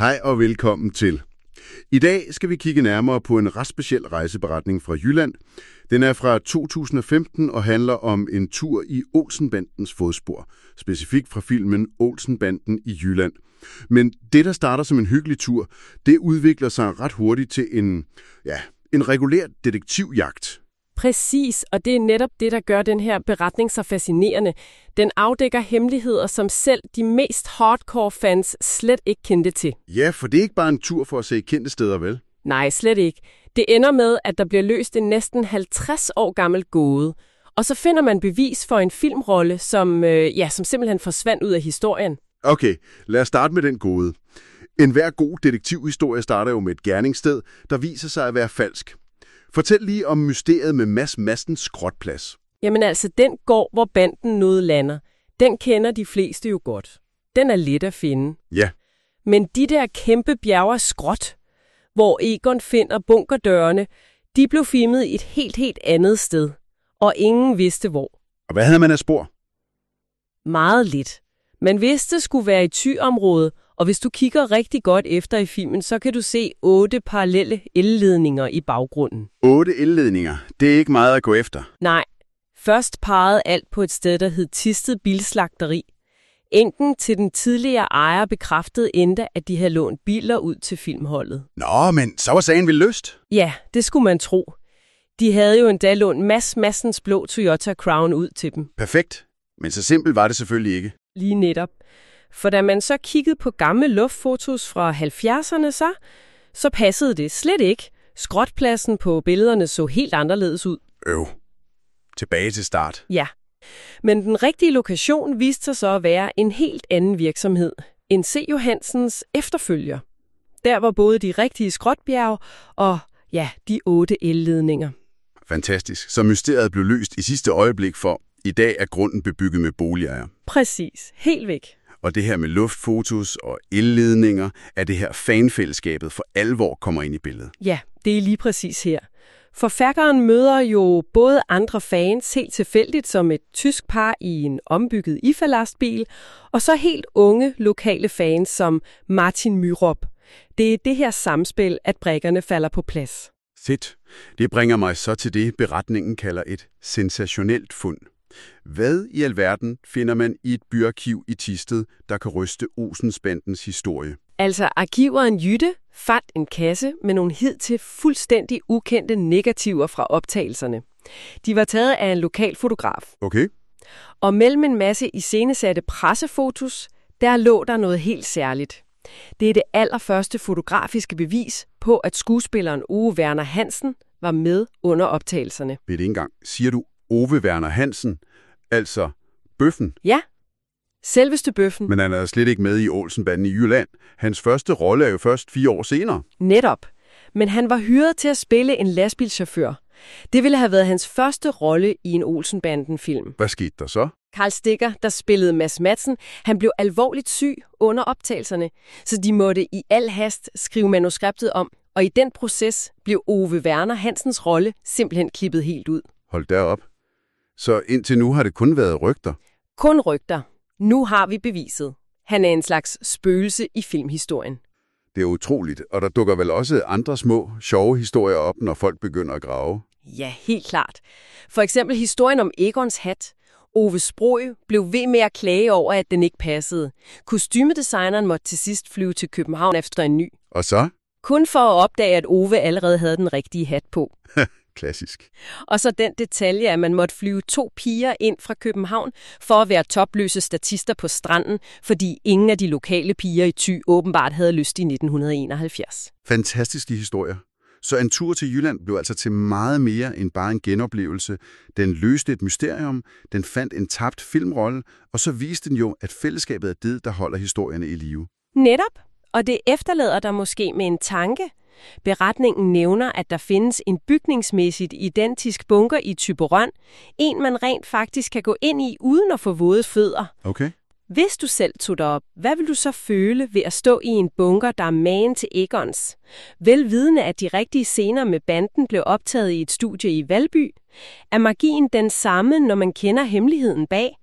Hej og velkommen til. I dag skal vi kigge nærmere på en ret speciel rejseberetning fra Jylland. Den er fra 2015 og handler om en tur i Olsen-bandens fodspor, specifikt fra filmen Olsen-banden i Jylland. Men det, der starter som en hyggelig tur, det udvikler sig ret hurtigt til en regulær detektivjagt. Præcis, og det er netop det, der gør den her beretning så fascinerende. Den afdækker hemmeligheder, som selv de mest hardcore fans slet ikke kendte til. Ja, for det er ikke bare en tur for at se kendte steder, vel? Nej, slet ikke. Det ender med, at der bliver løst en næsten 50 år gammel gåde. Og så finder man bevis for en filmrolle, som simpelthen forsvandt ud af historien. Okay, lad os starte med den gåde. Enhver god detektivhistorie starter jo med et gerningssted, der viser sig at være falsk. Fortæl lige om mysteriet med Mads Madsens skrotplads. Jamen altså, den gård, hvor banden nu lander, den kender de fleste jo godt. Den er let at finde. Ja. Men de der kæmpe bjerge af skrot, hvor Egon finder bunkerdørene, de blev filmet et helt andet sted. Og ingen vidste hvor. Og hvad havde man af spor? Meget lidt. Man vidste, det skulle være i Thy-området, og hvis du kigger rigtig godt efter i filmen, så kan du se 8 parallelle elledninger i baggrunden. 8 elledninger? Det er ikke meget at gå efter. Nej. Først pegede alt på et sted, der hed Thisted Bilslagteri. Enken til den tidligere ejer bekræftede endda, at de havde lånt biler ud til filmholdet. Nå, men så var sagen vel løst? Ja, det skulle man tro. De havde jo endda lånt Mads Madsens blå Toyota Crown ud til dem. Perfekt. Men så simpelt var det selvfølgelig ikke. Lige netop. For da man så kiggede på gamle luftfotos fra 70'erne, så passede det slet ikke. Skrotpladsen på billederne så helt anderledes ud. Tilbage til start. Ja. Men den rigtige lokation viste sig så at være en helt anden virksomhed. En C. Johansens efterfølger. Der var både de rigtige skrotbjerge og, de 8 elledninger. Fantastisk. Så mysteriet blev løst i sidste øjeblik, for i dag er grunden bebygget med boligejer. Præcis. Helt væk. Og det her med luftfotos og elledninger, er det her fanfællesskabet for alvor kommer ind i billedet. Ja, det er lige præcis her. Forfatteren møder jo både andre fans helt tilfældigt som et tysk par i en ombygget IFA-lastbil, og så helt unge lokale fans som Martin Myrop. Det er det her samspil, at brikkerne falder på plads. Fedt. Det bringer mig så til det, beretningen kalder et sensationelt fund. Hvad i alverden finder man i et byarkiv i Thisted, der kan ryste Olsen-bandens historie? Altså, arkiveren Jytte fandt en kasse med nogle hidtil fuldstændig ukendte negativer fra optagelserne. De var taget af en lokal fotograf. Okay. Og mellem en masse iscenesatte pressefotos, der lå der noget helt særligt. Det er det allerførste fotografiske bevis på, at skuespilleren Ove Werner Hansen var med under optagelserne. Ved det engang. Siger du Ove Werner Hansen, altså Bøffen? Ja, selveste Bøffen. Men han er slet ikke med i Olsen-banden i Jylland. Hans første rolle er jo først 4 år senere. Netop. Men han var hyret til at spille en lastbilchauffør. Det ville have været hans første rolle i en Olsen-banden-film. Hvad skete der så? Karl Stikker, der spillede Mads Madsen, han blev alvorligt syg under optagelserne, så de måtte i al hast skrive manuskriptet om. Og i den proces blev Ove Werner Hansens rolle simpelthen klippet helt ud. Hold da op. Så indtil nu har det kun været rygter? Kun rygter. Nu har vi beviset. Han er en slags spøgelse i filmhistorien. Det er utroligt, og der dukker vel også andre små, sjove historier op, når folk begynder at grave? Ja, helt klart. For eksempel historien om Egons hat. Ove Sprogøe blev ved med at klage over, at den ikke passede. Kostymedesigneren måtte til sidst flyve til København efter en ny. Og så? Kun for at opdage, at Ove allerede havde den rigtige hat på. Klassisk. Og så den detalje, at man måtte flyve 2 piger ind fra København for at være topløse statister på stranden, fordi ingen af de lokale piger i Thy åbenbart havde lyst i 1971. Fantastiske historier. Så en tur til Jylland blev altså til meget mere end bare en genoplevelse. Den løste et mysterium, den fandt en tabt filmrolle, og så viste den jo, at fællesskabet er det, der holder historierne i live. Netop. Og det efterlader dig måske med en tanke. Beretningen nævner, at der findes en bygningsmæssigt identisk bunker i Thyborøn. En, man rent faktisk kan gå ind i, uden at få våde fødder. Okay. Hvis du selv tog dig op, hvad vil du så føle ved at stå i en bunker, der er magen til Egons? Velvidende, at de rigtige scener med banden blev optaget i et studie i Valby. Er magien den samme, når man kender hemmeligheden bag?